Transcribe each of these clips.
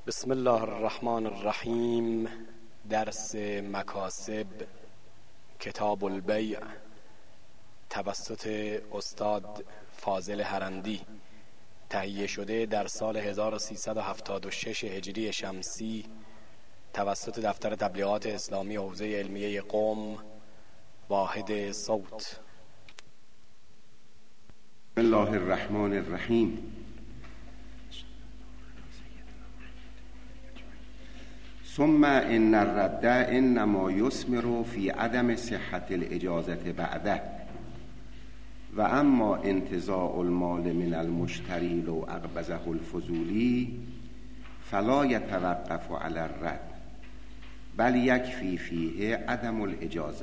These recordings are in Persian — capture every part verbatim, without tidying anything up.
بسم الله الرحمن الرحیم. درس مکاسب کتاب البیع توسط استاد فاضل هرندی، تهیه شده در سال هزار و سیصد و هفتاد و شش هجری شمسی توسط دفتر تبلیغات اسلامی حوزه علمیه قم، واحد صوت. بسم الله الرحمن الرحیم. ثم ان الرد انما یثمر فی عدم صحت الاجازه بعده و اما انتزاع المال من المشتری لو اقبضه الفضولی فلا یتوقف علی الرد بل یکفی فیه عدم الاجازه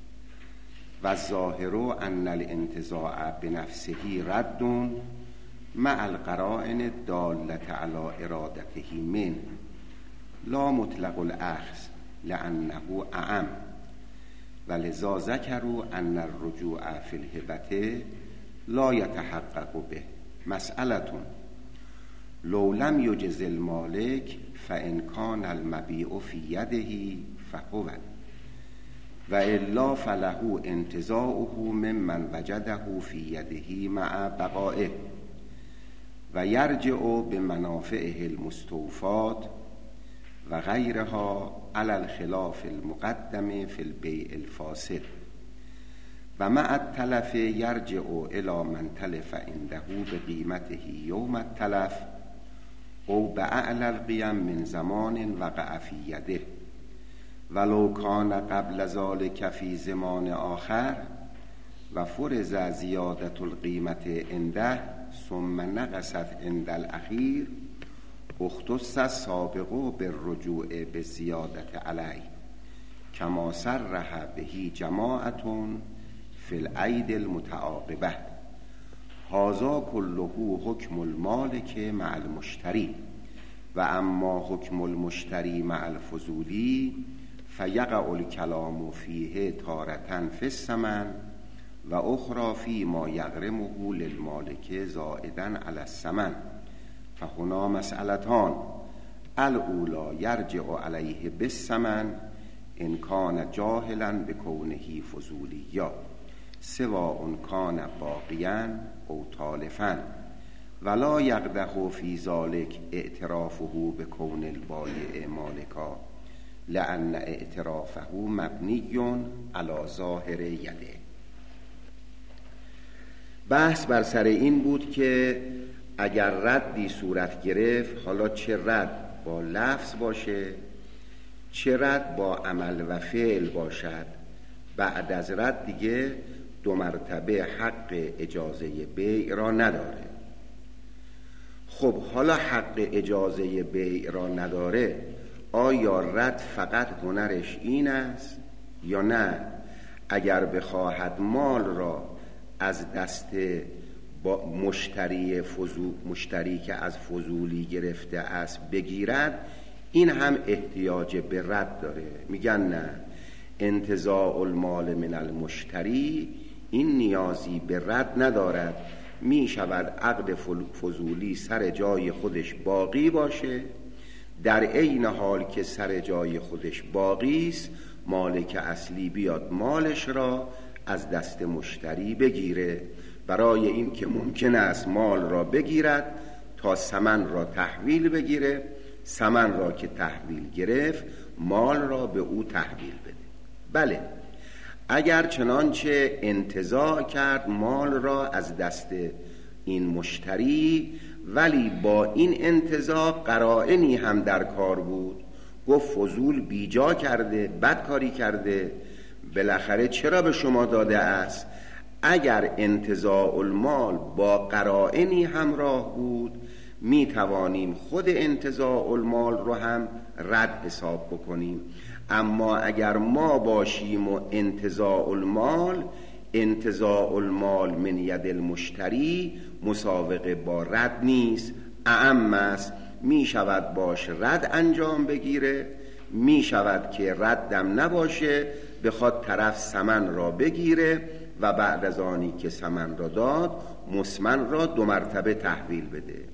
و الظاهر ان الانتزاع بنفسه رد مع القرائن الدالة علی ارادته منه لا مطلق الاخذ لانه اعم ولذا ذکروا ان الرجوع فی الهبة لا یتحقق به. مسئلة لو لم یجز المالک فان کان المبیع فی یده فهو و الا فله انتزاعه ممن وجده فی یده مع بقائه و یرجع بمنافعه المستوفات و غیرها علی الخلاف المقدم فی البیع الفاسد و مع التلف یرجع الی من تلف عنده بقیمته یوم التلف او باعلی القیم من زمان وقع فی یده ولو کان قبل ذلك فی زمان آخر و فرض زیادة القیمة عنده ثم نقصت عند الاخیر اختص السابق بالرجوع بالزیادة علیه کما صرح به جماعة فی العید المتعاقبه. هذا كله حکم المالک مع المشتری و اما حکم المشتری مع الفضولی فیقع الکلام فیه تارة فی الثمن و اخرى فی ما یغرمه للمالک زائدا علی الثمن. فهنا مسئلتان: الاولی یرجع علیه بالثمن ان کان جاهلا بکونه فضولیا سواء کان باقیا او تالفا ولا یقدح فی ذلک اعترافه بکون البایع مالکا لان اعترافه مبنی علی ظاهر یده. بحث بر سر این بود که اگر ردی صورت گرفت، حالا چه رد با لفظ باشه چه رد با عمل و فعل باشد، بعد از رد دیگه دو مرتبه حق اجازه بیع را نداره. خب حالا حق اجازه بیع را نداره، آیا رد فقط هنرش این است یا نه؟ اگر بخواهد مال را از دست با مشتری فضول مشتری که از فضولی گرفته است بگیرد، این هم احتیاج به رد داره. میگن نه، انتزاع المال من المشتری این نیازی به رد ندارد، می شود عقد فضولی سر جای خودش باقی باشه، در عین حال که سر جای خودش باقی است مالک اصلی بیاد مالش را از دست مشتری بگیره، برای این که ممکن است مال را بگیرد تا ثمن را تحویل بگیره، ثمن را که تحویل گرفت مال را به او تحویل بده. بله، اگر چنانچه انتزاع کرد مال را از دست این مشتری، ولی با این انتزاع قرائنی هم در کار بود، گفت فضول بیجا کرده، بد کاری کرده، بالاخره چرا به شما داده است؟ اگر انتزاع المال با قرائنی همراه بود، می توانیم خود انتزاع المال رو هم رد حساب بکنیم. اما اگر ما باشیم و انتزاع المال انتزاع المال من ید المشتری مساوقه با رد نیست، اعم است، می شود باش رد انجام بگیره، می شود که ردم نباشه، بخواد طرف ثمن را بگیره و بعد از آنی که ثمن را داد مسمن را دو مرتبه تحویل بده.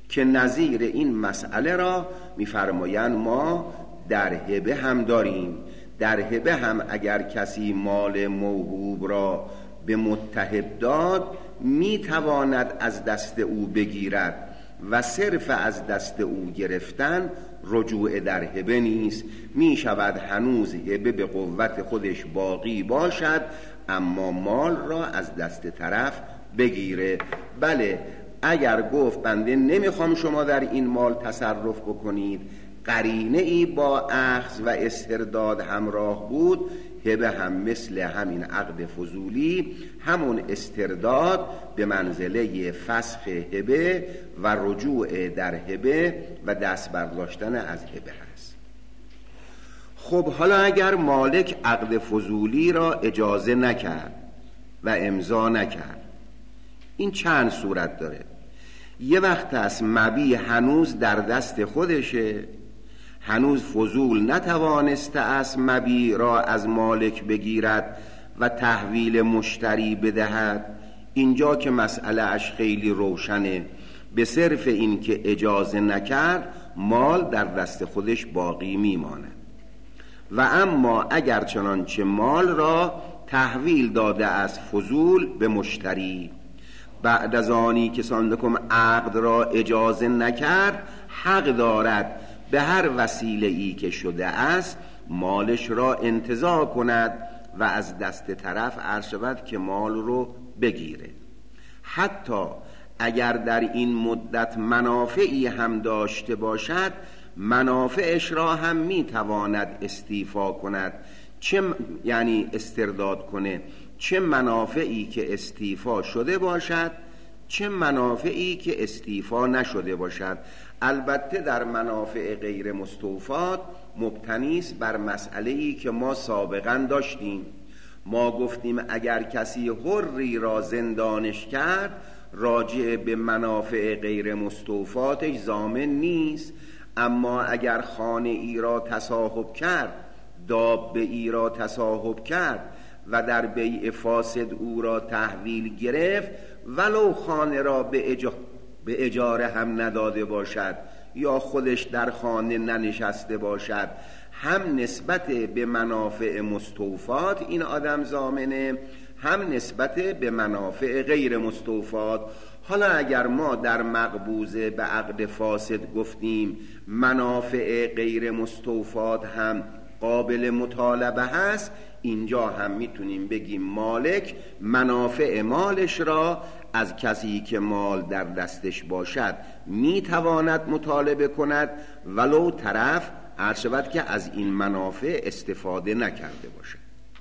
که نظیر این مسئله را می‌فرمایند ما در هبه هم داریم. در هبه هم اگر کسی مال موهوب را به متهب داد میتواند از دست او بگیرد و صرف از دست او گرفتن رجوع در هبه نیست. می شود هنوز هبه به قوت خودش باقی باشد اما مال را از دست طرف بگیره. بله اگر گفت بنده نمیخوام شما در این مال تصرف بکنید، قرینه ای با اخذ و استرداد همراه بود، هبه هم مثل همین عقد فضولی همون استرداد به منزله فسخ هبه و رجوع در هبه و دست برداشتن از هبه هست. خب حالا اگر مالک عقد فضولی را اجازه نکرد و امضا نکرد، این چند صورت داره. یه وقت است مبیع هنوز در دست خودشه، هنوز فضول نتوانسته است مبیع را از مالک بگیرد و تحویل مشتری بدهد. اینجا که مسئله اش خیلی روشنه، به صرف این که اجازه نکرد مال در دست خودش باقی میماند. و اما اگر چنانچه مال را تحویل داده از فضول به مشتری، بعد از آنی که ساندکم عقد را اجازه نکرد، حق دارد به هر وسیله ای که شده است مالش را انتزاع کند و از دست طرف عرض شود که مال رو بگیره. حتی اگر در این مدت منافعی هم داشته باشد، منافعش را هم میتواند استیفا کند. چه یعنی استرداد کنه؟ چه منافعی که استیفا شده باشد، چه منافعی که استیفا نشده باشد. البته در منافع غیر مستوفات مبتنی است بر مسئله‌ای که ما سابقا داشتیم. ما گفتیم اگر کسی حری را زندانش کرد، راجع به منافع غیر مستوفاتش ضامن نیست. اما اگر خانه ای را تصاحب کرد، دابه ای را تصاحب کرد و در بیع فاسد او را تحویل گرفت، ولو خانه را به اجاره به اجاره هم نداده باشد یا خودش در خانه ننشسته باشد، هم نسبت به منافع مستوفات این آدم ضامنه، هم نسبت به منافع غیر مستوفات. حالا اگر ما در مقبوضه به عقد فاسد گفتیم منافع غیر مستوفات هم قابل مطالبه هست، اینجا هم میتونیم بگیم مالک منافع مالش را از کسی که مال در دستش باشد میتواند مطالبه کند، ولو طرف عرض شود که از این منافع استفاده نکرده باشد.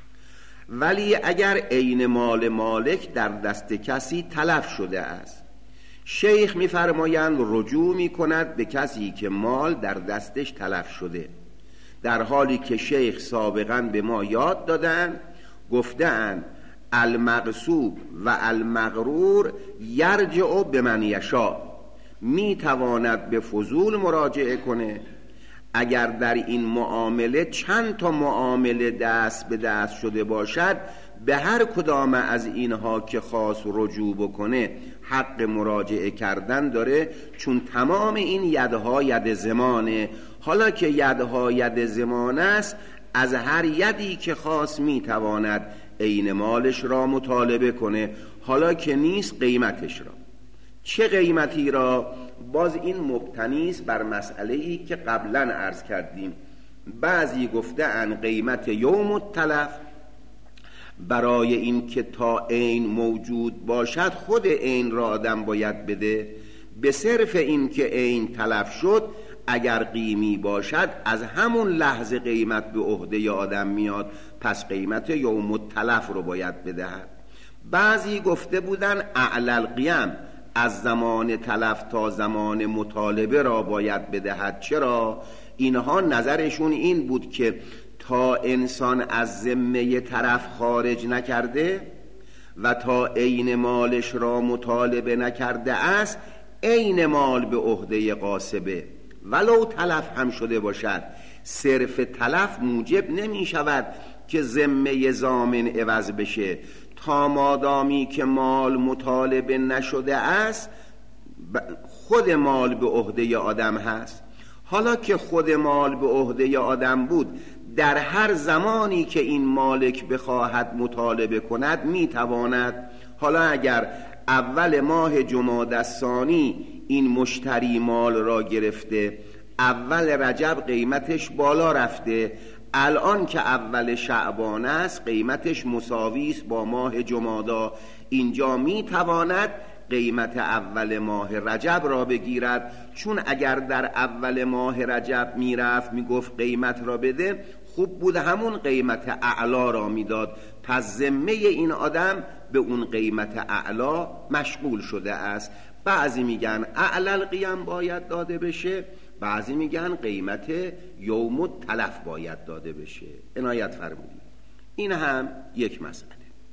ولی اگر عین مال مالک در دست کسی تلف شده است، شیخ میفرمایند رجوع میکند به کسی که مال در دستش تلف شده، در حالی که شیخ سابقا به ما یاد دادن، گفتن المغصوب و المغرور یرجع به من یشاء، میتواند به فضول مراجعه کنه. اگر در این معامله چند تا معامله دست به دست شده باشد، به هر کدام از اینها که خاص رجوع بکنه حق مراجعه کردن داره، چون تمام این یدها ید زمانه. حالا که یدها ید زمان است، از هر یدی که خاص میتواند عین مالش را مطالبه کنه، حالا که نیست قیمتش را. چه قیمتی را؟ باز این مبتنی است بر مسئله‌ای که قبلا عرض کردیم. بعضی گفته ان قیمت یوم التلف، برای این که تا عین موجود باشد خود عین را آدم باید بده، به صرف این که عین تلف شد اگر قیمی باشد از همون لحظه قیمت به عهده آدم میاد، پس قیمت یوم التلف رو باید بدهد. بعضی گفته بودن اعلی القیم، از زمان تلف تا زمان مطالبه را باید بدهد. چرا؟ اینها نظرشون این بود که تا انسان از ذمه طرف خارج نکرده و تا عین مالش را مطالبه نکرده است، عین مال به عهده غاصبه، ولو تلف هم شده باشد. صرف تلف موجب نمی شود که ذمه ضامن عوض بشه. تا مادامی که مال مطالبه نشده است، خود مال به عهده آدم هست. حالا که خود مال به عهده آدم بود، در هر زمانی که این مالک بخواهد مطالبه کند میتواند. حالا اگر اول ماه جمادی الثانی این مشتری مال را گرفته، اول رجب قیمتش بالا رفته، الان که اول شعبان است قیمتش مساوی است با ماه جمادی، اینجا میتواند قیمت اول ماه رجب را بگیرد. چون اگر در اول ماه رجب میرفت میگفت قیمت را بده، خوب بود همون قیمت اعلا را میداد، پس ذمه این آدم به اون قیمت اعلا مشغول شده است. بعضی میگن اعلی القیم باید داده بشه، بعضی میگن قیمت یوم التلف باید داده بشه. عنایت فرمودید. این هم یک مسئله.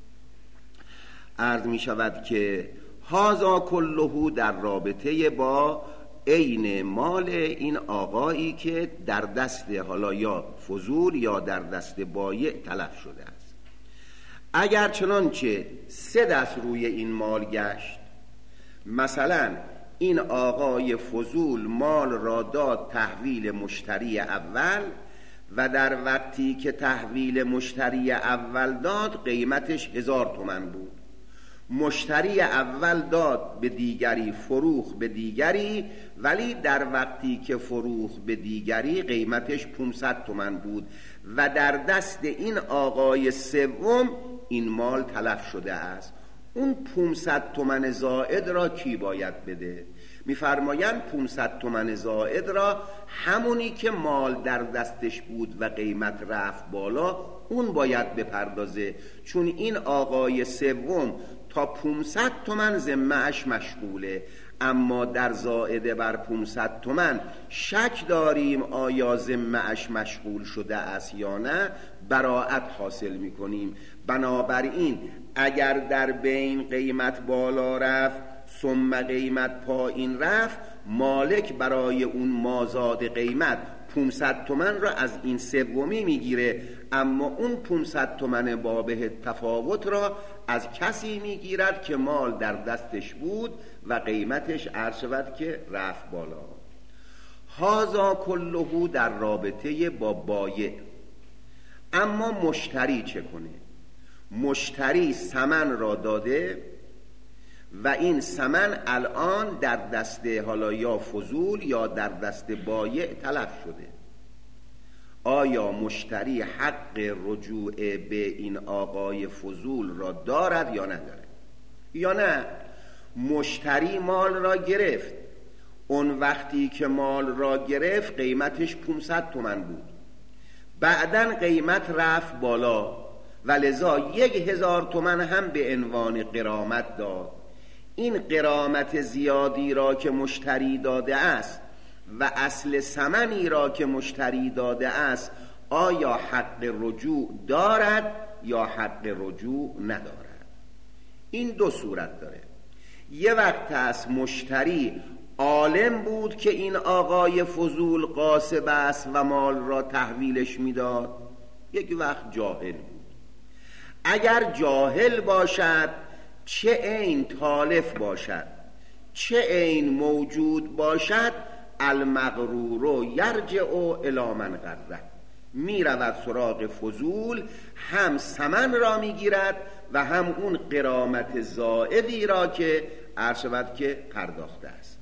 عرض میشود که هازا کلهو در رابطه با عین مال این آقایی که در دست حالا یا فضول یا در دست بایع تلف شده است. اگر چنانچه سه دست روی این مال گشت، مثلا این آقای فضول مال را داد تحویل مشتری اول و در وقتی که تحویل مشتری اول داد قیمتش هزار تومن بود، مشتری اول داد به دیگری، فروخ به دیگری، ولی در وقتی که فروخ به دیگری قیمتش پانصد تومن بود و در دست این آقای سوم این مال تلف شده است. اون پانصد تومن زائد را کی باید بده؟ میفرمایند پانصد تومن زائد را همونی که مال در دستش بود و قیمت رفت بالا اون باید بپردازه، چون این آقای سوم تا پانصد تومن ذمه‌اش مشغوله، اما در زائد بر پانصد تومن شک داریم آیا ذمه‌اش مشغول شده است یا نه، براءت حاصل میکنیم. بنابراین اگر در بین قیمت بالا رفت ثم قیمت پایین رفت، مالک برای اون مازاد قیمت پانصد تومن را از این سومی میگیره، اما اون پانصد تومن بابه تفاوت را از کسی میگیرد که مال در دستش بود و قیمتش عرض شود که رفت بالا. هازا کلهو در رابطه با بایع. اما مشتری چه کنه؟ مشتری ثمن را داده و این ثمن الان در دست حالا یا فضول یا در دست بایع تلف شده. آیا مشتری حق رجوع به این آقای فضول را دارد یا ندارد؟ یا نه مشتری مال را گرفت، اون وقتی که مال را گرفت قیمتش پانصد تومن بود، بعدن قیمت رفت بالا و لذا یک هزار تومن هم به عنوان غرامت داد. این غرامت زیادی را که مشتری داده است و اصل ثمنی را که مشتری داده است، آیا حق رجوع دارد یا حق رجوع ندارد؟ این دو صورت داره. یه وقت است مشتری عالم بود که این آقای فضول غاصب است و مال را تحویلش میداد، یک وقت جاهل بود. اگر جاهل باشد، چه عین تالف باشد چه عین موجود باشد، المغرور یرجع الی من غره، می رود سراغ فضول، هم ثمن را می گیرد و هم اون غرامت زائدی را که عرض شود که پرداخته است.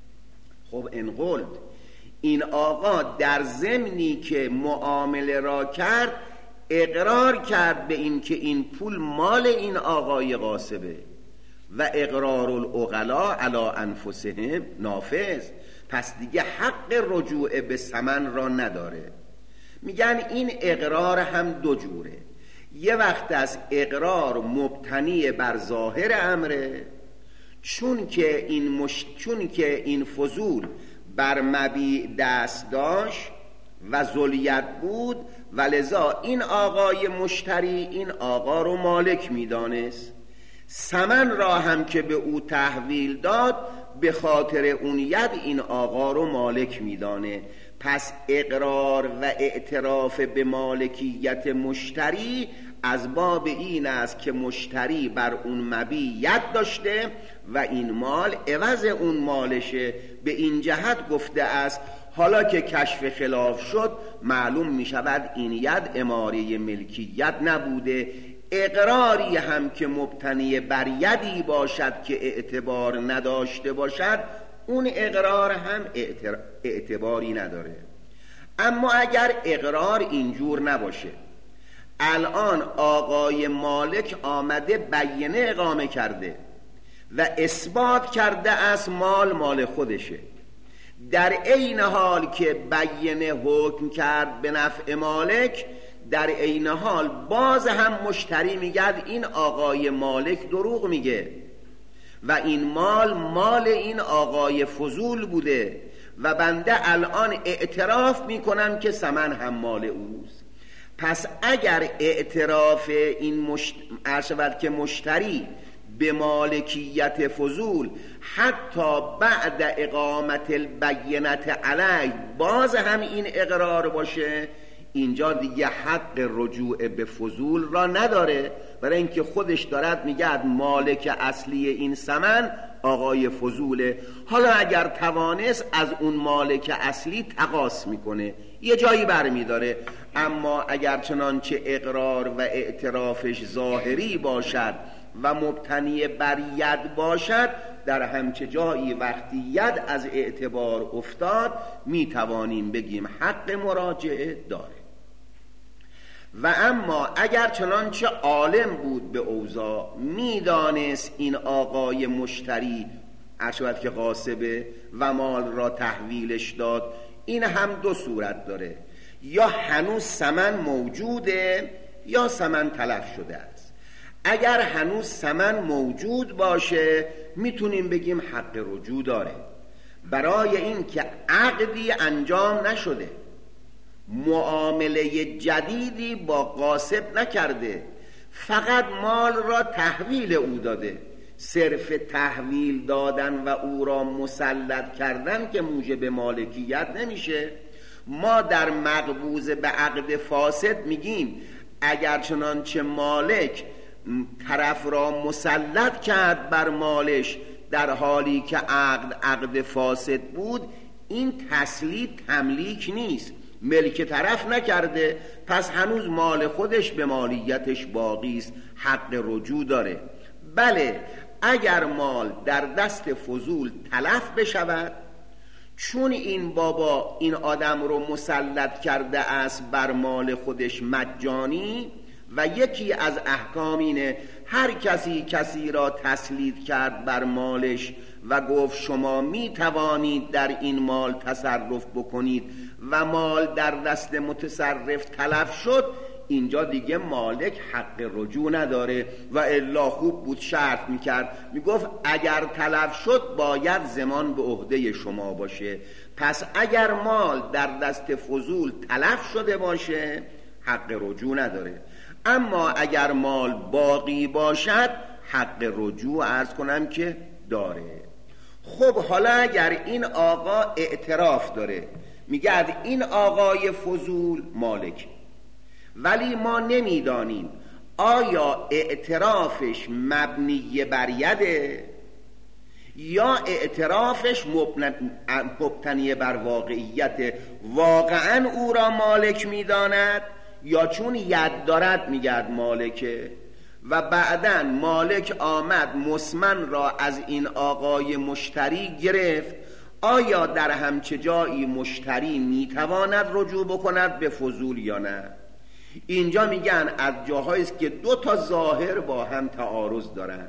خب انقلد این آقا در ضمنی که معامله را کرد اقرار کرد به این که این پول مال این آقای غاصبه و اقرار العقلا علی انفسهم نافذ، پس دیگه حق رجوع به ثمن را نداره. میگن این اقرار هم دو جوره. یه وقت از اقرار مبتنی بر ظاهر امره، چون که این مش... چون که این فضول بر مبیع دست داشت و ذلیت بود و لذا این آقای مشتری این آقا رو مالک میدانست، ثمن را هم که به او تحویل داد به خاطر اون ید این آقا رو مالک میدانه. پس اقرار و اعتراف به مالکیت مشتری از باب این است که مشتری بر اون مبیع ید داشته و این مال عوض اون مالشه. به این جهت گفته است حالا که کشف خلاف شد معلوم می شود این ید اماره ملکیت نبوده. اقراری هم که مبتنی بر یدی باشد که اعتبار نداشته باشد اون اقرار هم اعتباری نداره. اما اگر اقرار اینجور نباشه، الان آقای مالک آمده بیانه اقامه کرده و اثبات کرده است مال مال خودشه، در عین حال که بیانه حکم کرد به نفع مالک، در عین حال باز هم مشتری میگه این آقای مالک دروغ میگه و این مال مال این آقای فضول بوده و بنده الان اعتراف میکنم که ثمن هم مال اوست. پس اگر اعتراف این مشت... ارشود که مشتری به مالکیت فضول حتی بعد اقامت البینت علیه باز هم این اقرار باشه، اینجا دیگه حق رجوع به فضول را نداره، برای اینکه خودش دارد میگه مالک اصلی این ثمن آقای فضوله. حالا اگر توانست از اون مالک اصلی تقاص میکنه، یه جایی برمیداره. اما اگر چنانچه اقرار و اعترافش ظاهری باشد و مبتنی بر ید باشد، در همچه جایی وقتی ید از اعتبار افتاد میتوانیم بگیم حق مراجعه داره. و اما اگر چنانچه عالم بود به اوضاع، میدانست این آقای مشتری ارشد که غاصبه و مال را تحویلش داد، این هم دو صورت داره، یا هنوز ثمن موجوده یا ثمن تلف شده است. اگر هنوز ثمن موجود باشه میتونیم بگیم حق رجوع داره، برای این که عقدی انجام نشده، معامله جدیدی با غاصب نکرده، فقط مال را تحویل او داده. صرف تحویل دادن و او را مسلط کردن که موجب مالکیت نمیشه. ما در مقبوض به عقد فاسد میگیم اگر چنانچه مالک طرف را مسلط کرد بر مالش در حالی که عقد عقد فاسد بود، این تسلیط تملیک نیست، ملک طرف نکرده، پس هنوز مال خودش به مالیتش باقی است، حق رجوع داره. بله اگر مال در دست فضول تلف بشود، چون این بابا این آدم رو مسلط کرده است بر مال خودش مجانی و یکی از احکام اینه هر کسی کسی را تسلیط کرد بر مالش و گفت شما می توانید در این مال تصرف بکنید و مال در دست متصرف تلف شد، اینجا دیگه مالک حق رجوع نداره. و الا خوب بود شرط میکرد، میگفت اگر تلف شد باید ضمان به عهده شما باشه. پس اگر مال در دست فضول تلف شده باشه حق رجوع نداره. اما اگر مال باقی باشد حق رجوع عرض کنم که داره. خب حالا اگر این آقا اعتراف داره، میگه این آقای فضول مالک، ولی ما نمیدانیم آیا اعترافش مبنی بر یده یا اعترافش مبتنی بر واقعیت، واقعا او را مالک میداند یا چون ید دارد میگرد مالکه و بعداً مالک آمد مسمن را از این آقای مشتری گرفت. آیا در همچه جایی مشتری میتواند رجوع بکند به فضول یا نه؟ اینجا میگن از جاهایی است که دو تا ظاهر با هم تعارض دارن.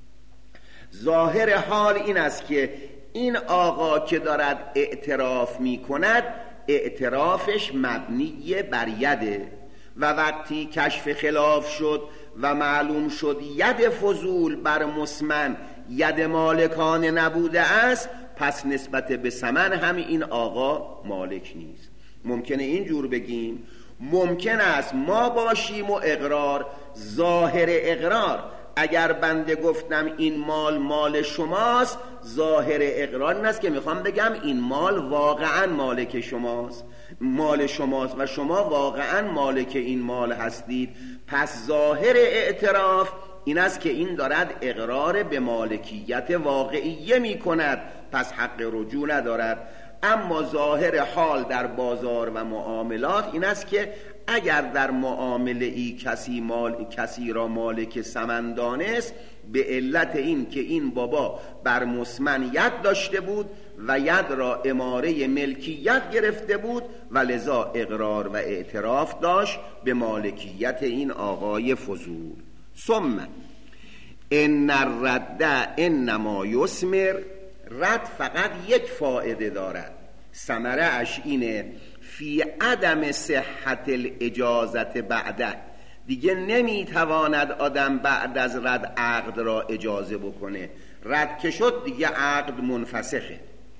ظاهر حال این است که این آقا که دارد اعتراف میکند اعترافش مبنی بر یده و وقتی کشف خلاف شد و معلوم شد ید فضول بر مسمن ید مالکانه نبوده است، پس نسبت به ثمن هم این آقا مالک نیست. ممکنه اینجور بگیم، ممکن است ما باشیم و اقرار، ظاهر اقرار اگر بنده گفتم این مال مال شماست، ظاهر اقرار این است که میخوام بگم این مال واقعا مالک شماست، مال شماست و شما واقعا مالک این مال هستید. پس ظاهر اعتراف این است که این دارد اقرار به مالکیت واقعیه می کند، پس حق رجوع ندارد. اما ظاهر حال در بازار و معاملات این است که اگر در معامله ای کسی, مال، کسی را مالک ثمن دانست به علت این که این بابا بر مسمن ید داشته بود و ید را اماره ملکیت گرفته بود و لذا اقرار و اعتراف داشت به مالکیت این آقای فضول. ثم ان الرد انما یثمر، رد فقط یک فایده دارد، ثمره اش اینه فی عدم صحت الاجازت بعده، دیگه نمیتواند آدم بعد از رد عقد را اجازه بکنه، رد که شد دیگه عقد منفسخه.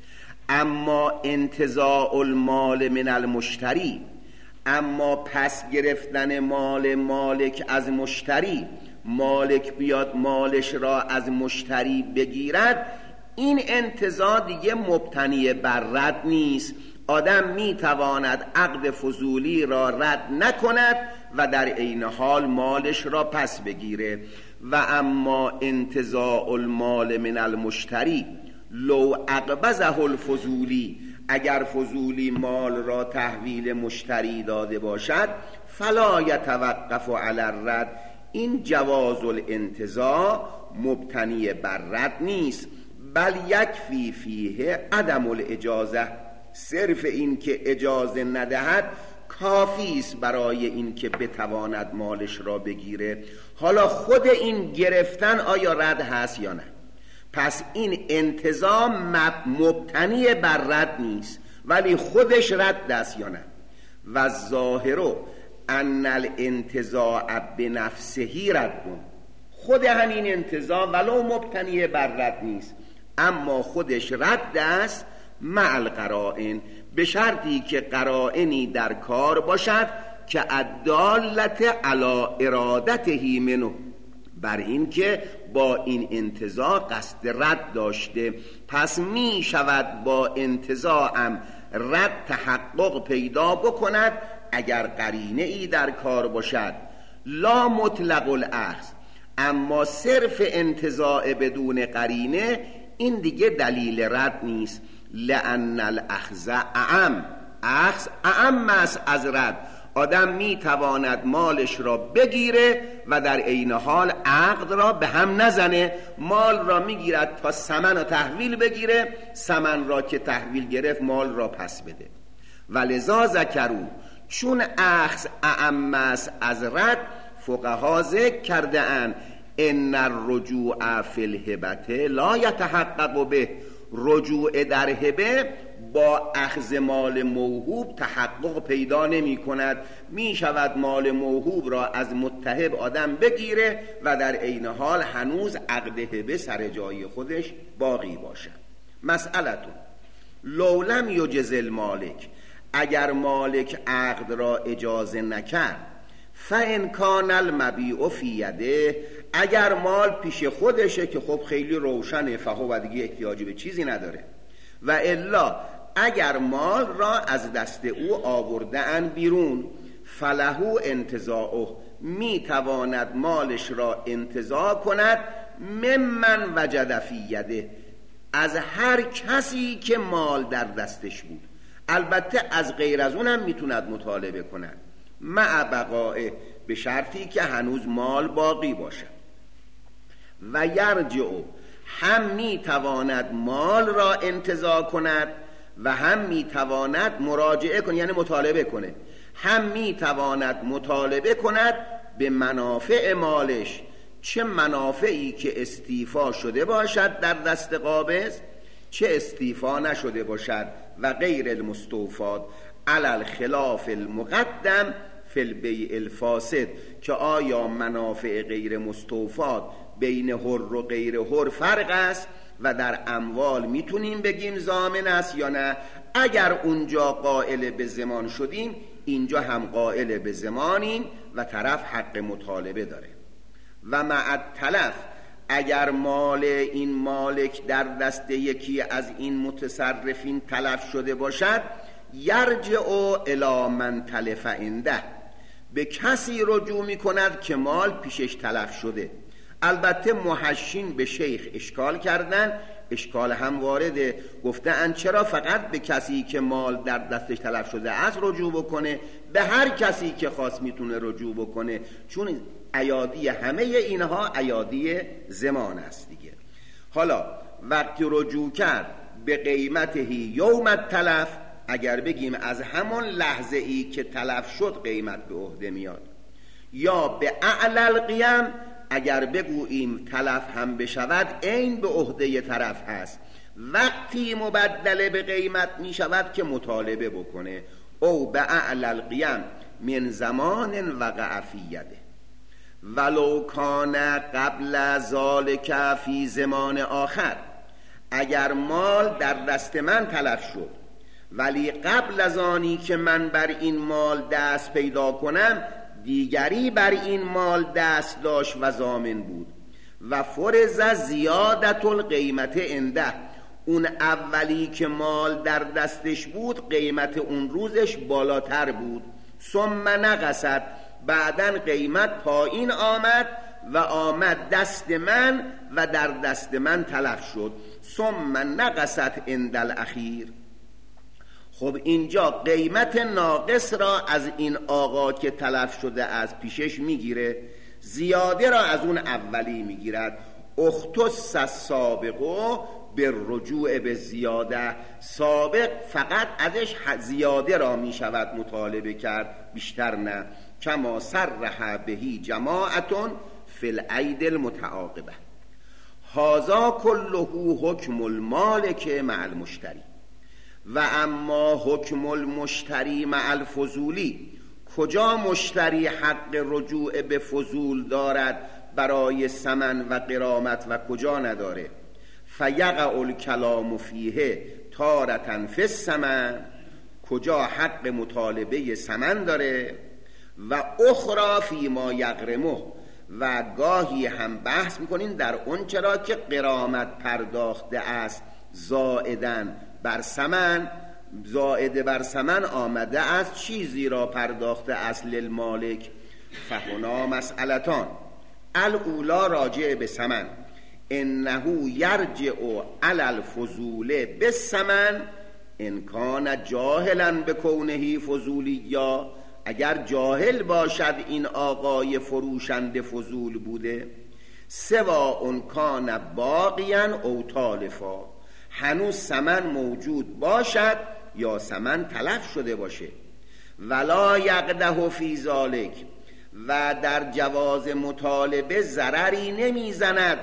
اما انتزاع المال من المشتری، اما پس گرفتن مال مالک از مشتری، مالک بیاد مالش را از مشتری بگیرد، این انتزاع دیگه مبتنی بر رد نیست. آدم میتواند عقد فضولی را رد نکند و در عین حال مالش را پس بگیره. و اما انتزاع المال من المشتری لو اقبضه الفضولی، اگر فضولی مال را تحویل مشتری داده باشد فلا یتوقف علی الرد، این جواز الانتزاع مبتنی بر رد نیست، بل یکفی فیه عدم الاجازه، صرف این که اجازه ندهد کافی است برای این که بتواند مالش را بگیره. حالا خود این گرفتن آیا رد هست یا نه؟ پس این انتزاع مبتنی بر رد نیست ولی خودش رد است یا نه؟ و ظاهر ان الانتزاع بنفسه رد، خود همین انتزاع ولو مبتنی بر رد نیست اما خودش رد است، مع القرائن، به شرطی که قرائنی در کار باشد که الدالت علی ارادته منه، بر این که با این انتزاع قصد رد داشته. پس می شود با انتزاعم رد تحقق پیدا بکند اگر قرینه ای در کار باشد. لا مطلق الاخذ، اما صرف انتزاع بدون قرینه این دیگه دلیل رد نیست. لأن الاخذ اعم، اخذ اعم است از رد. آدم می تواند مالش را بگیره و در عین حال عقد را به هم نزنه، مال را می گیرد تا ثمن را تحویل بگیره، ثمن را که تحویل گرفت مال را پس بده. ولذا ذکروا، چون اخذ اعم است از رد، فقها ذکر کرده اند ان الرجوع فی الهبه لا یتحقق به، رجوع در هبه با اخذ مال موهوب تحقق پیدا نمی کند. می شود مال موهوب را از متهب آدم بگیره و در عین حال هنوز عقد هبه سر جای خودش باقی باشد. مسئلتون لو لم یجز المالک، اگر مالک عقد را اجازه نکرد، فان کان المبیع فی یده، اگر مال پیش خودشه که خب خیلی روشنه، فهو دیگه احتیاجی به چیزی نداره، و الا اگر مال را از دست او آورده ان بیرون، فلهو انتزاعه، می تواند مالش را انتزاع کند، ممن وجد فی یده، از هر کسی که مال در دستش بود، البته از غیر از اونم میتوند مطالبه کند، مع بقائه، به شرطی که هنوز مال باقی باشد. و یرجع، هم می تواند مال را انتزاع کند و هم می تواند مراجعه کند، یعنی مطالبه کنه، هم می تواند مطالبه کند به منافع مالش، چه منافعی که استیفا شده باشد در دست قابض، چه استیفا نشده باشد، و غیر المستوفات علی الخلاف المقدم فی البیع الفاسد، که آیا منافع غیر مستوفات بین حر و غیر حر فرق است و در اموال میتونیم بگیم ضامن است یا نه. اگر اونجا قائل به ضمان شدیم اینجا هم قائل به ضمانیم و طرف حق مطالبه داره. و مع التلف، اگر مال این مالک در دست یکی از این متصرفین تلف شده باشد، یرجع الی من تلف عنده، به کسی رجوع می کند که مال پیشش تلف شده. البته محشین به شیخ اشکال کردن، اشکال هم وارده، گفتن چرا فقط به کسی که مال در دستش تلف شده است رجوع بکنه؟ به هر کسی که خواست میتونه رجوع بکنه، چون ایادی همه اینها ایادی زمان است دیگه. حالا وقتی رجوع کرد به قیمته یوم التلف، اگر بگیم از همون لحظه ای که تلف شد قیمت به عهده میاد، یا به اعلی القیم، اگر بگوییم تلف هم بشود این به عهده طرف هست، وقتی مبدل به قیمت می شود که مطالبه بکنه، او به اعلی القیم من زمان وقع فی یده ولو کان قبل ذالک فی زمان آخر. اگر مال در دست من تلف شد ولی قبل از آنی که من بر این مال دست پیدا کنم دیگری بر این مال دست داشت و ضامن بود، و فرض زیادت القیمت عنده، اون اولی که مال در دستش بود قیمت اون روزش بالاتر بود، ثم نقصت، بعدن قیمت پایین آمد و آمد دست من و در دست من تلف شد، ثم نقصت عند الاخیر. خب اینجا قیمت ناقص را از این آقا که تلف شده از پیشش میگیره، زیاده را از اون اولی میگیرد. اختص السابق به رجوع به زیاده، سابق فقط ازش زیاده را میشود مطالبه کرد، بیشتر نه. کما صرح بهی جماعتون فی العید المتعاقبه. هذا کله حکم المالک مع المشتری. و اما حکم المشتری مع الفضولی، کجا مشتری حق رجوع به فضول دارد برای ثمن و غرامت و کجا نداره؟ فیقع الکلام فیه تارة فی الثمن، کجا حق مطالبه ثمن داره، و اخرى فی ما یغرمه، و گاهی هم بحث میکنین در اون چرا که غرامت پرداخته است زائدن بر ثمن، زائد بر ثمن آمده است چیزی را پرداخته است للمالک. فهنا مسئلتان، الاولا راجع به ثمن، انه یرجع علی الفضول بالثمن ان کان جاهلا بکونه فضولیا، اگر جاهل باشد این آقای فروشنده فضول بوده، سواء کان باقیا او تالفا، هنوز ثمن موجود باشد یا ثمن تلف شده باشه. ولا یقده فی ذالک، و در جواز مطالبه ضرری نمیزند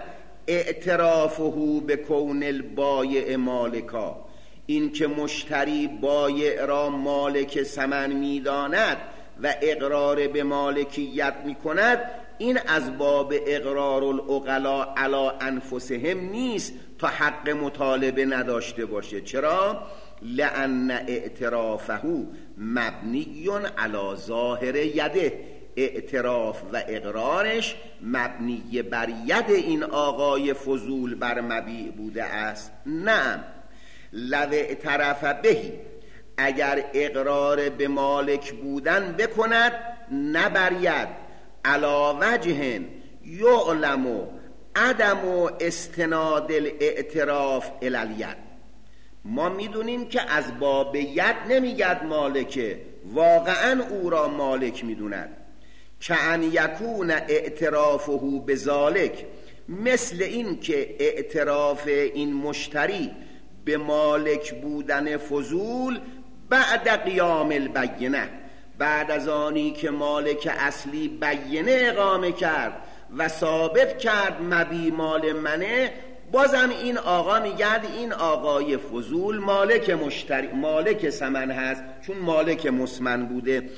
اعترافه به کون البایع مالکا، این که مشتری بایع را مالک ثمن میداند و اقرار به مالکیت میکند، این از باب اقرار العقلاء علی انفسهم نیست تا حق مطالبه نداشته باشه. چرا؟ لأن اعترافه مبنی علی ظاهر یده، اعتراف و اقرارش مبنی بر ید این آقای فضول بر مبیع بوده است. نه، لو اعترف بهی، اگر اقرار به مالک بودن بکند نبرید، علا وجه یعلم عدم استناد الاعتراف الی الید. ما میدونیم که از باب ید نمیگد مالکه، واقعا او را مالک میدوند. که ان یکون اعترافه بذالک، مثل این که اعتراف این مشتری به مالک بودن فضول بعد قیام البینه، بعد از آنی که مالک اصلی بینه اقامه کرد و ثابت کرد مبی مال منه، بازم این آقا میگرد این آقای فضول مالک مشتری مالک ثمن هست، چون مالک مسمن بوده.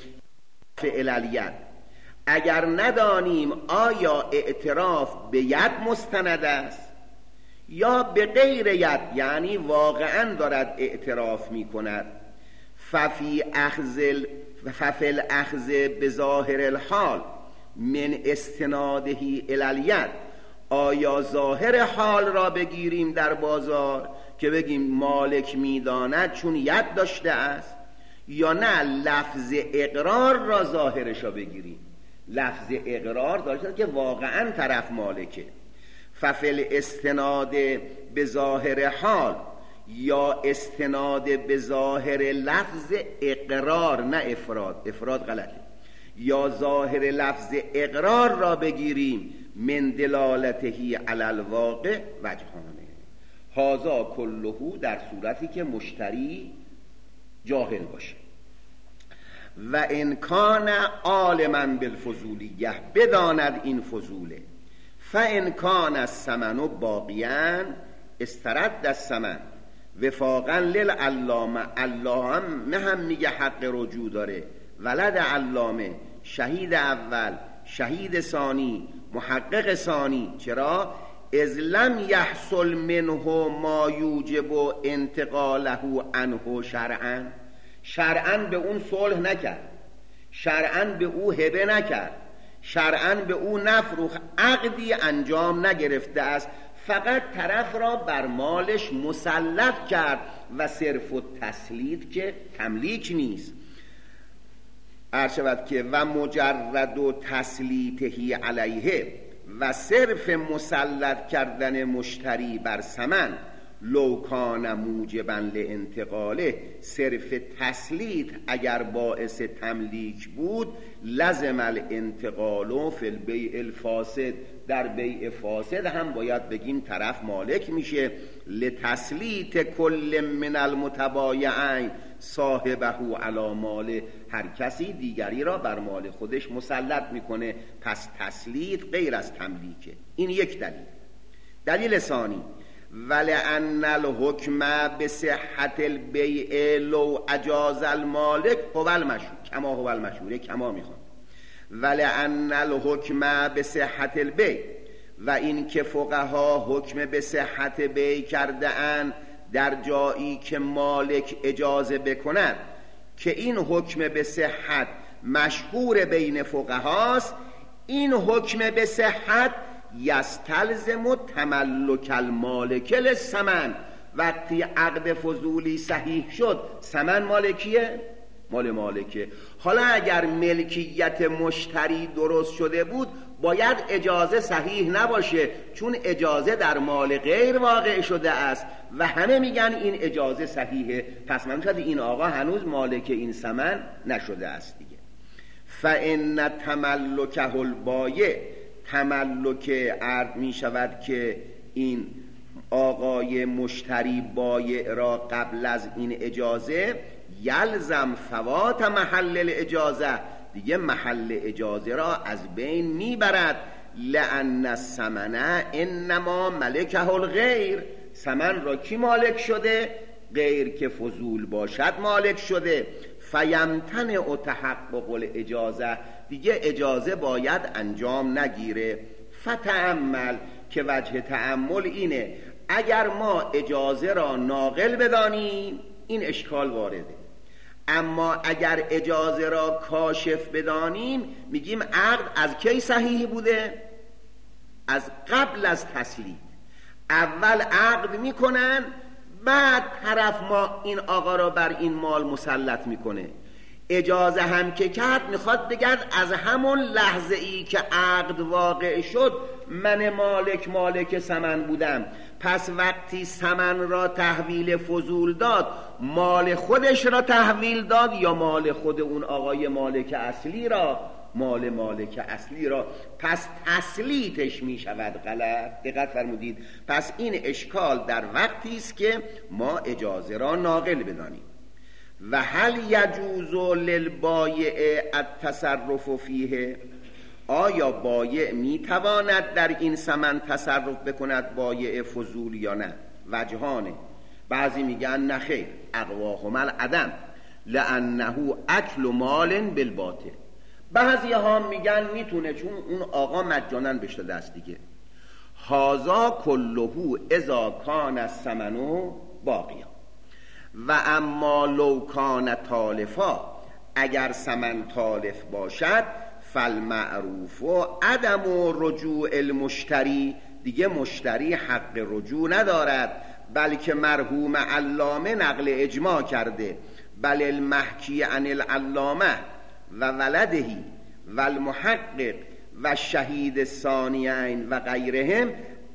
فعلیت اگر ندانیم آیا اعتراف به ید مستند است یا به غیر ید، یعنی واقعا دارد اعتراف می کند، ففی اخذ ففل اخذ بظاهر الحال من استنادهی الالید، آیا ظاهر حال را بگیریم در بازار که بگیم مالک میداند چون ید داشته است، یا نه لفظ اقرار را ظاهرش را بگیریم. لفظ اقرار داشته که واقعا طرف مالکه. ففل استناد به ظاهر حال یا استناد به ظاهر لفظ اقرار، نه افراد، افراد غلطه، یا ظاهر لفظ اقرار را بگیریم من دلالتهی علی الواقع وجهانه. هذا کلهو در صورتی که مشتری جاهل باشه. و ان کان عالما بالفضولیه، بداند این فضوله. فان کان الثمن باقیا استرد الثمن وفاقا للعلامه. علامه هم میگه حق رجوع داره، ولد علامه، شهید اول، شهید ثانی، محقق ثانی. چرا؟ اذ لم یحصل منه ما یوجب انتقاله عنه شرعا. شرعا به اون صلح نکرد، شرعا به او هبه نکرد، شرعا به او نفروخ، عقدی انجام نگرفته است، فقط طرف را بر مالش مسلط کرد و صرف و تسلید که تملیک نیست. عرض شود که و مجرد و تسلیطهی علیه، و صرف مسلط کردن مشتری بر ثمن لو کان موجبا لانتقاله، صرف تسلیط اگر باعث تملیک بود، لزم الانتقال فی البیع الفاسد، در بیع فاسد هم باید بگیم طرف مالک میشه. لتسلیط کل من المتبایعین صاحبه علی مال، هر کسی دیگری را بر مال خودش مسلط میکنه، پس تسلیط غیر از تملیکه. این یک دلیل. دلیل ثانی، ولأن الحکم بصحت البیع لو اجاز المالک هو المشهور، کما هو المشهور، کما میخوام. ولأن الحکم بصحت البیع، و این که فقها حکم به صحت بیع کرده اند در جایی که مالک اجازه بکند، که این حکم به صحت مشهور بین فقهاست. این حکم به صحت یستلزم تملک المالک للثمن. وقتی عقد فضولی صحیح شد، ثمن مالکیه؟ مال مالکه. حالا اگر ملکیت مشتری درست شده بود، باید اجازه صحیح نباشه، چون اجازه در مال غیر واقع شده است و همه میگن این اجازه صحیحه، پس من شد این آقا هنوز مالک این ثمن نشده است دیگه. فإن تملکه البایع، تملک عرض می شود که این آقای مشتری بایع را قبل از این اجازه، یلزم فوات محل الاجازه، دیگه محل اجازه را از بین میبرد. لأن الثمن انما ملکه الغیر، ثمن را کی مالک شده؟ غیر که فضول باشد مالک شده. فیمتنع تحقق الاجازه، دیگه اجازه باید انجام نگیره. فتأمل، که وجه تأمل اینه، اگر ما اجازه را ناقل بدانیم این اشکال وارده، اما اگر اجازه را کاشف بدانیم میگیم عقد از کی صحیح بوده؟ از قبل از تسلیم. اول عقد میکنن، بعد طرف ما این آقا را بر این مال مسلط میکنه. اجازه هم که کرد میخواد بگرد از همون لحظه ای که عقد واقع شد من مالک مالک ثمن بودم، پس وقتی ثمن را تحویل فضول داد، مال خودش را تحویل داد یا مال خود اون آقای مالک اصلی را؟ مال مالک اصلی را. پس تسلیتش می شود غلط. دقت فرمودید؟ پس این اشکال در وقتی است که ما اجازه را ناقل بدانیم. و هل یجوز للبایع التصرف فیه، آیا بایع میتواند در این ثمن تصرف بکند، بایع فضول یا نه؟ وجهانه. بعضی میگن نخیر، اقواهما العدم لانه اکل مال بالباطل. بعضی ها میگن میتونه، چون اون آقا مجانا بهش داده است دیگه. هازا کلهو اذا کان الثمن باقیا. و اما لو کان تالفا، اگر ثمن تالف باشد، فالمعروف و عدم رجوع المشتری، دیگه مشتری حق رجوع ندارد، بلکه مرحوم علامه نقل اجماع کرده بل المحکی عن العلامه و ولدهی و المحقق و شهید الثانیین و غیرهم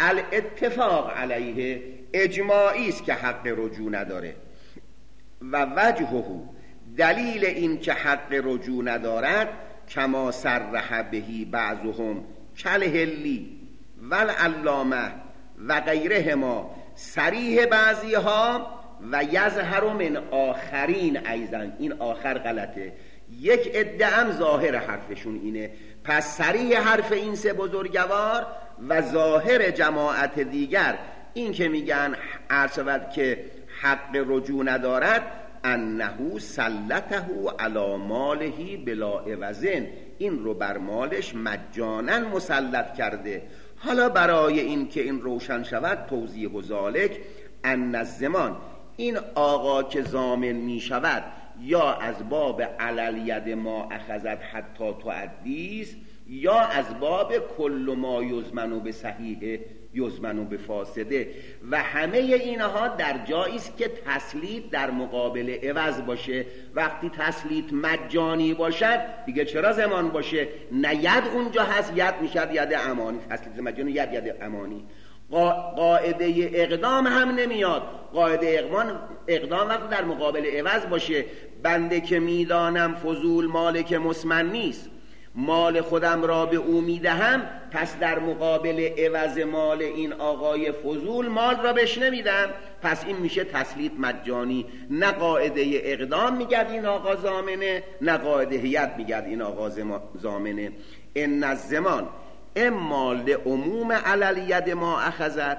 الاتفاق علیه، اجماعی است که حق رجوع نداره. و وجهه، دلیل این که حق رجوع ندارد، کما صرح بهی بعضهم کالحلی و العلامه و غیرهما، صریح بعضی ها و یظهر من آخرین ایضا، این آخر غلطه، یک عده هم ظاهر حرفشون اینه. پس صریح حرف این سه بزرگوار و ظاهر جماعت دیگر این که میگن عرض شود که حق رجوع ندارد، انه سلطه علی ماله بلا عوض، این رو بر مالش مجانا مسلط کرده. حالا برای این که این روشن شود، توضیح و ذالک ان الضمان، این آقا که ضامن می شود یا از باب علل ید ما اخذت حتی تؤدیست، یا از باب کل ما یضمن به صحیح یضمن به فاسده، و همه اینها در جایی است که تسلیط در مقابل عوض باشه. وقتی تسلیط مجانی باشد دیگه چرا ضمان باشه؟ نه ید اونجا هست، ید میشد ید امانی، تسلیط مجانی ید ید امانی. قاعده اقدام هم نمیاد. قاعده اقدام اقدام وقتی در مقابل عوض باشه، بنده که میدانم فضول مال که مسمن نیست، مال خودم را به او میدهم، پس در مقابل عوض مال این آقای فضول مال را بهش نمیدم، پس این میشه تسلیط مجانی. نه قاعده اقدام میگد این آقا ضامنه، نه قاعده هیئت میگد این آقا ضامنه. ان الضمان اما لعموم علی ید ما اخذت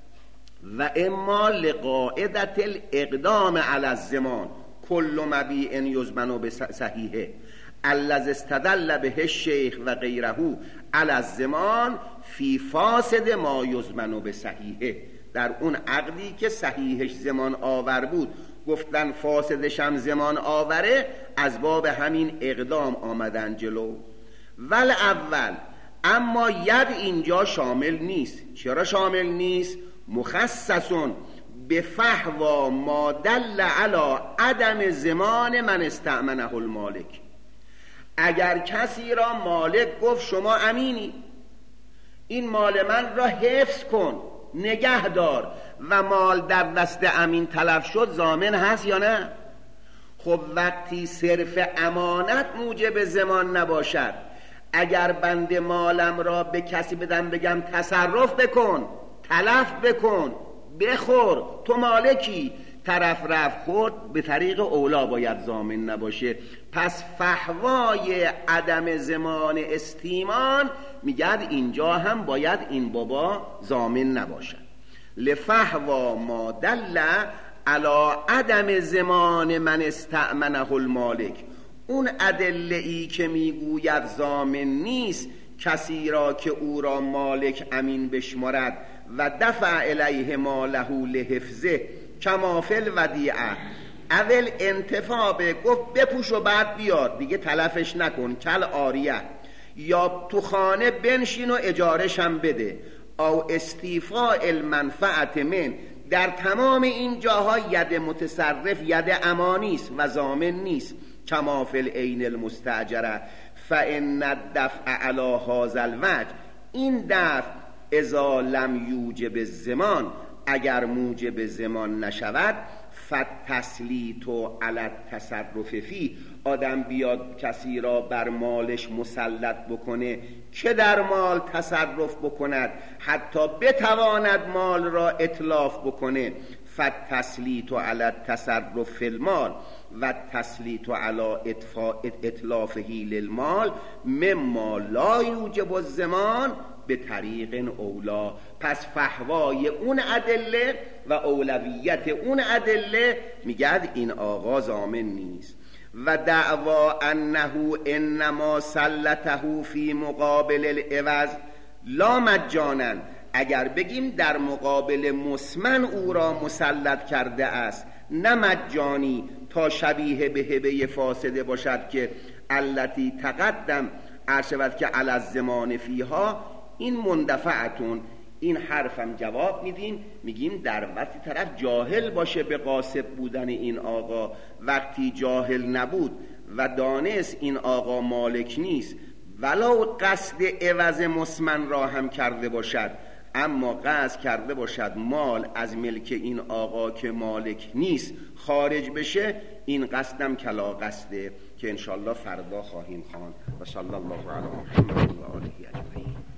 و اما لقاعدت الاقدام علی الضمان کل مبیع یضمن به صحیحه الذی استدل به الشیخ و غیره علی الضمان فی فاسد ما یضمن به صحیحه. در اون عقدی که صحیحش ضمان آور بود گفتن فاسدش هم ضمان آوره، از باب همین اقدام آمدن جلو. ول اول، اما ید اینجا شامل نیست. چرا شامل نیست؟ مخصصون به فحوا ما دل علی عدم ضمان من استأمنه المالک. اگر کسی را مالک گفت شما امینی، این مال من را حفظ کن، نگه دار، و مال در دست امین تلف شد، ضامن هست یا نه؟ خب وقتی صرف امانت موجب ضمان نباشد، اگر بنده مالم را به کسی بدم بگم تصرف بکن، تلف بکن، بخور، تو مالکی، طرف رفت خورد، به طریق اولا باید ضامن نباشه. پس فحوای عدم ضمان استیمان میگد اینجا هم باید این بابا ضامن نباشد. لفحوا ما دل علی عدم ضمان من استأمنه المالک، اون ادله ای که میگوید ضامن نیست کسی را که او را مالک امین بشمارد و دفع الیه ماله لحفظه کما فی الودیعه، اول انتفاع به گفت بپوش و بعد بیار دیگه تلفش نکن، کل آریه، یا تو خانه بنشین و اجارش هم بده، او استیفاء المنفعت من، در تمام این جاها ید متصرف ید امانی است و ضامن نیست. کما فی العین المستاجره فان الدفع علی هذا الوجه، این دفع اذا لم یوجب الضمان، اگر موجب ضمان نشود، فتسلیط علی التصرف فی، آدم بیاد کسی را بر مالش مسلط بکنه که در مال تصرف بکند، حتی بتواند مال را اتلاف بکنه، فتسلیط علی التصرف فی المال و تسلیط علی اتلافه للمال مما لا یوجب الضمان به طریق اولا. پس فحوای اون ادله و اولویت اون ادله میگد این آقا ضامن نیست. و دعوا انه انما سلطه فی مقابل العوض لا مجانا، اگر بگیم در مقابل مسمن او را مسلط کرده است، نه مجانی، تا شبیه به هبه فاسده باشد که التی تقدم عرشود که علی الضمان فیها، این مندفعتون، این حرفم جواب میدیم، میگیم در وقتی طرف جاهل باشه به غاصب بودن این آقا، وقتی جاهل نبود و دانست این آقا مالک نیست، ولو قصد عوض مسمن را هم کرده باشد، اما قصد کرده باشد مال از ملک این آقا که مالک نیست خارج بشه، این قصدم کلا قصده که انشالله فردا خواهیم خواند. و صلی الله علی محمد و آله اجمعین.